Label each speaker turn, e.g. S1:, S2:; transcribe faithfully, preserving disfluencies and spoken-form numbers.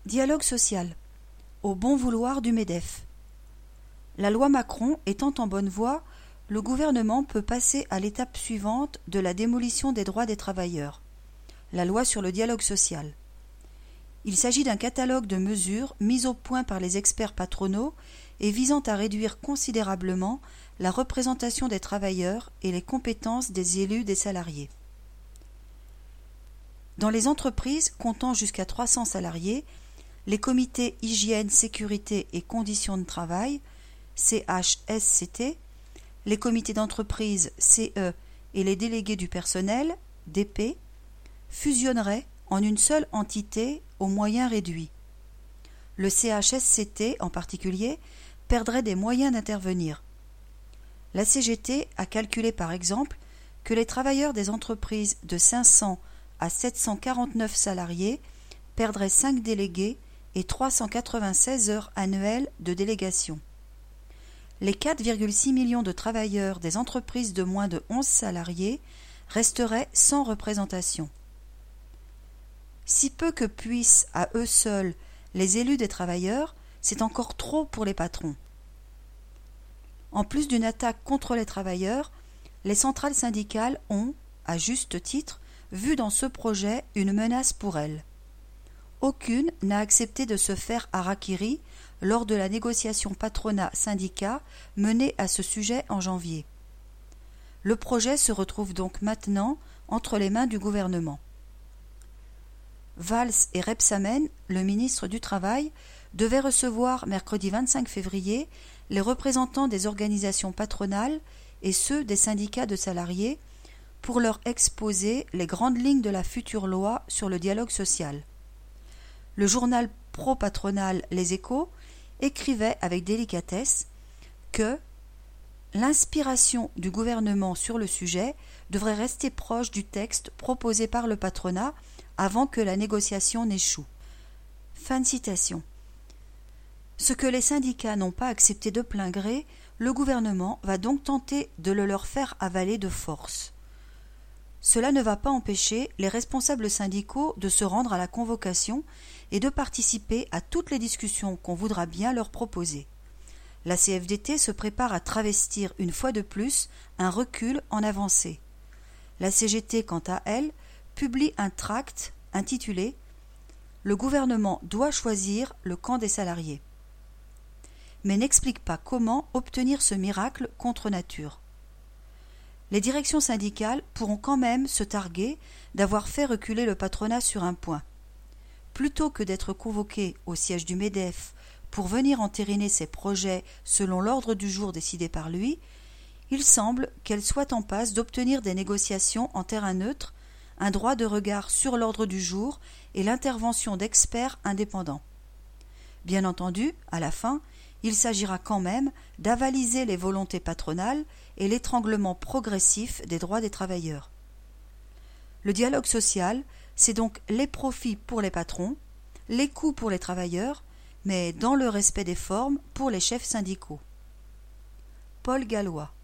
S1: Dialogue social. Au bon vouloir du MEDEF. La loi Macron étant en bonne voie, le gouvernement peut passer à l'étape suivante de la démolition des droits des travailleurs, la loi sur le dialogue social. Il s'agit d'un catalogue de mesures mises au point par les experts patronaux et visant à réduire considérablement la représentation des travailleurs et les compétences des élus des salariés. Dans les entreprises comptant jusqu'à trois cents salariés, les comités hygiène, sécurité et conditions de travail, C H S C T, les comités d'entreprise, C E, et les délégués du personnel, D P, fusionneraient en une seule entité aux moyens réduits. Le C H S C T, en particulier, perdrait des moyens d'intervenir. La C G T a calculé par exemple que les travailleurs des entreprises de cinq cents à sept cent quarante-neuf salariés perdraient cinq délégués et trois cent quatre-vingt-seize heures annuelles de délégation. Les quatre virgule six millions de travailleurs des entreprises de moins de onze salariés resteraient sans représentation. Si peu que puissent à eux seuls les élus des travailleurs, c'est encore trop pour les patrons. En plus d'une attaque contre les travailleurs, les centrales syndicales ont, à juste titre, vu dans ce projet une menace pour elles. Aucune n'a accepté de se faire harakiri lors de la négociation patronat-syndicat menée à ce sujet en janvier. Le projet se retrouve donc maintenant entre les mains du gouvernement. Valls et Rebsamen, le ministre du Travail, devaient recevoir mercredi vingt-cinq février les représentants des organisations patronales et ceux des syndicats de salariés pour leur exposer les grandes lignes de la future loi sur le dialogue social. Le journal pro-patronal Les Échos écrivait avec délicatesse que l'inspiration du gouvernement sur le sujet devrait rester proche du texte proposé par le patronat avant que la négociation n'échoue. Fin de citation. Ce que les syndicats n'ont pas accepté de plein gré, le gouvernement va donc tenter de le leur faire avaler de force. Cela ne va pas empêcher les responsables syndicaux de se rendre à la convocation et de participer à toutes les discussions qu'on voudra bien leur proposer. La C F D T se prépare à travestir une fois de plus un recul en avancée. La C G T, quant à elle, publie un tract intitulé « Le gouvernement doit choisir le camp des salariés », mais n'explique pas comment obtenir ce miracle contre nature. Les directions syndicales pourront quand même se targuer d'avoir fait reculer le patronat sur un point. Plutôt que d'être convoquées au siège du MEDEF pour venir entériner ses projets selon l'ordre du jour décidé par lui, il semble qu'elles soient en passe d'obtenir des négociations en terrain neutre, un droit de regard sur l'ordre du jour et l'intervention d'experts indépendants. Bien entendu, à la fin, il s'agira quand même d'avaliser les volontés patronales et l'étranglement progressif des droits des travailleurs. Le dialogue social, c'est donc les profits pour les patrons, les coûts pour les travailleurs, mais dans le respect des formes pour les chefs syndicaux. Paul Gallois.